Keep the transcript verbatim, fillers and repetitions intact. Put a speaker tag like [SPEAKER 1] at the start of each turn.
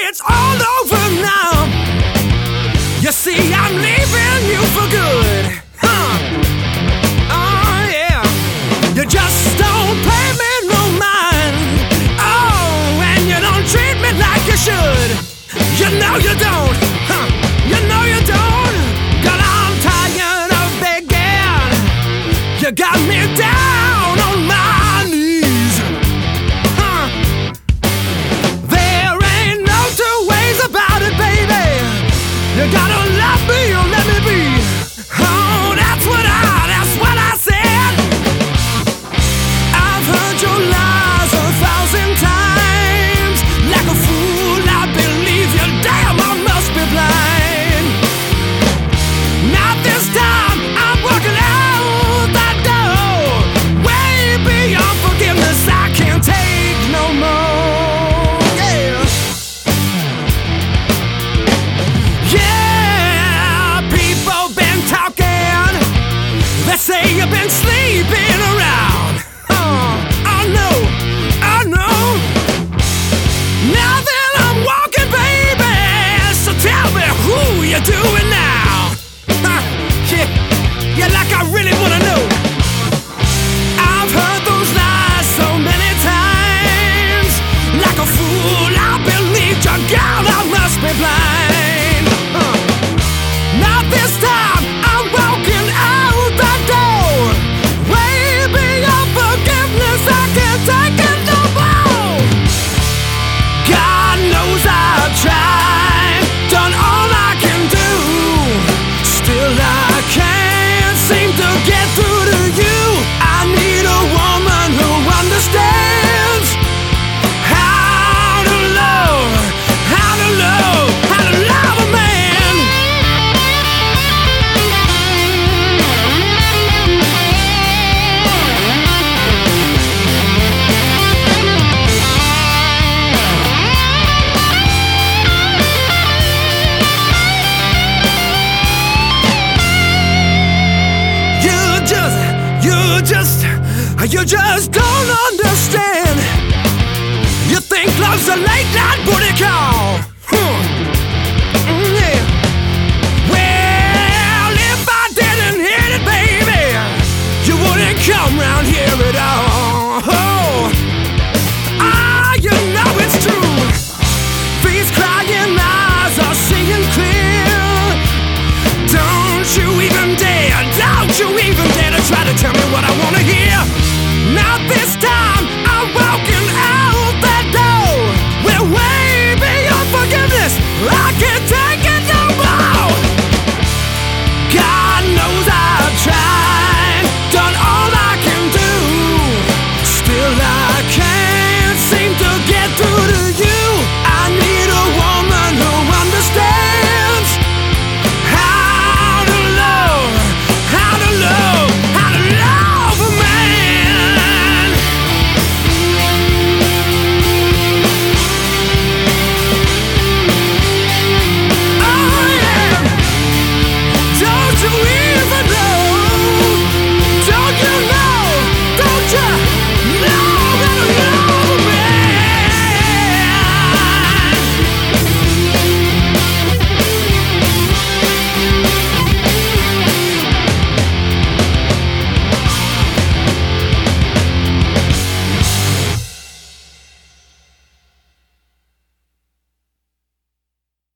[SPEAKER 1] it's all over now. You see, I'm leaving you for good. Huh? Oh yeah. You just don't pay me no mind. Oh, and you don't treat me like you should. You know you don't. Huh? You know you don't. Girl, I'm tired of begging. You got me down on my knees. Huh? There ain't no two ways about it, baby. You gotta love me or let me be. Oh, that's what I, that's what I said. I've heard your lies a thousand times. Like a fool, I believe you. Damn, I must be blind. Not this time, I'm working out that door. Way beyond forgiveness, I can't take no more. Yeah. Yeah, people been talking. They say you've been sleeping around. Oh, I know, I know. Now that I'm walking, baby, so tell me who you doing now. Huh? Yeah, yeah, like I really wanna know. I've heard those lies so many times. Like a fool, I believed you. God, I must be blind. Huh. Not this time, I'm walking out the door. Way beyond forgiveness, I can't take it no more. God knows I've tried, done all I can do. Still I can't seem to get through to you. I need a woman who understands how to love, how to love, how to love a man. You just, you just, you just don't understand. You think love's a late night booty call.